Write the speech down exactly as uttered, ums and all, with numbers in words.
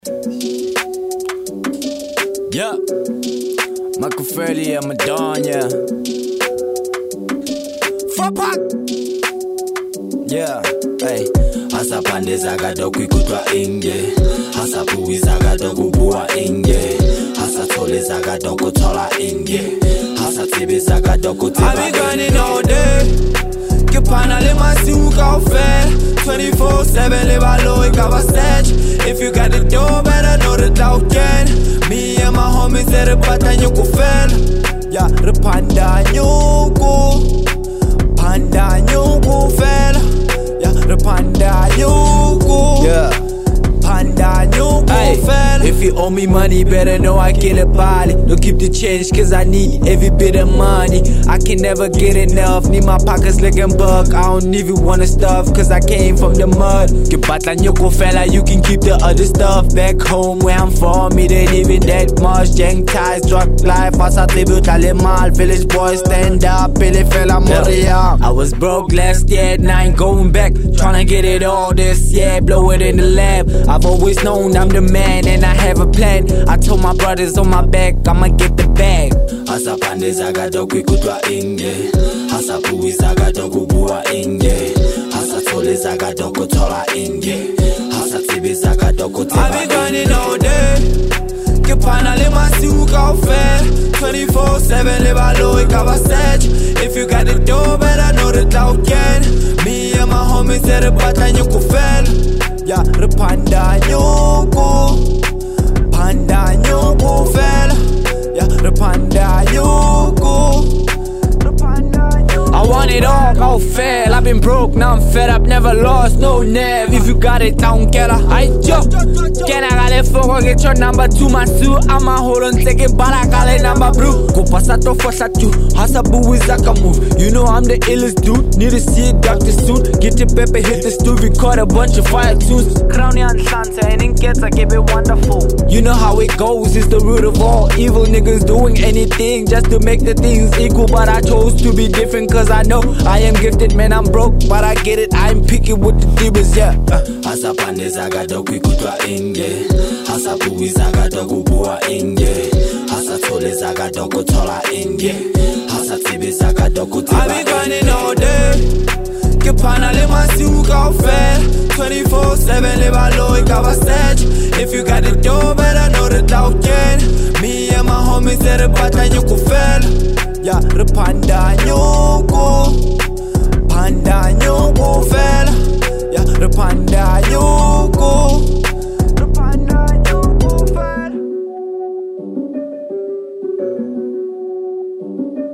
Yeah, Machiavelli and Madonna. Fuck. Yeah, hey. Hasa pande zakadoku ikutwa inge, hasa puwi zakadoku buwa inge, hasa tole zakadoku tola inge, hasa tibi zakadoku tiba inge. I be grinding all day, Kipana le masuka ofe, twenty-four seven live a low stage. If you got the door, better know the dog can. Me and my homies say the pata nyuku fell. Yeah, the panda nyuku, panda nyuku fell. Yeah, the panda nyuku, yeah, panda nyuku fell. If you owe me money, better know I get a body. Don't keep the change, cause I need every bit of money. I can never get enough, need my pockets looking buck. I don't even wanna stuff, cause I came from the mud. Kipatla nyoko fella, you can keep the other stuff. Back home where I'm from, it ain't even that much. Gang ties, drug life, asa tribute mal. Village boys stand up, pele fella moria. I was broke last year, now I ain't going back. Tryna get it all this year, blow it in the lab. I've always known I'm the man and I have a plan. I told my brothers on my back, I'ma get the bag. Hasa pande zakadoku ikutwa inge, hasa puwi zakadoku buwa inge, hasa tole zakadoku tola inge, hasa tibi zakadoku tiba inge. I be grinding all day, Kipana le masuka ofe, twenty-four seven live a low stage. If you got the door, better know the dog can. Me and my homies say the pata nyuku fell. Yeah, the panda nyuku, panda nyuku fell. Yeah, the panda nyuku, the panda nyuku. I want it all, go fail. I've been broke, now I'm fed up, never lost, no nev. If you got it, I don't care. I yo, can I got it for get your number to my suit? I'ma hold on, take it, but I got it number blue. Go pasato for satu, hasa buwi zaka move. You know I'm the illest dude, need to see a doctor soon. Get your pepper, hit the stool, record a bunch of fire tunes. Crown and Santa, and in gets, I keep it wonderful. You know how it goes, it's the root of all evil. Niggas doing anything just to make the things equal. But I chose to be different, cause I know I am gifted, man, I'm broke, but I get it, I'm picky with the divas, yeah. Hasa pande zakadoku ikutwa inge, hasa puwi zakadoku buwa inge, hasa tole zakadoku tola inge, hasa tibi zakadoku tiba inge. I be grinding all day, Kipana le masuka ofe, twenty-four seven live a low stage. If you got the door, better know the dog can. Me and my homies say the pata nyuku fell. Yeah, the panda nyuku, panda nyuku fell. Yeah, the panda nyuku, the panda nyuku fell.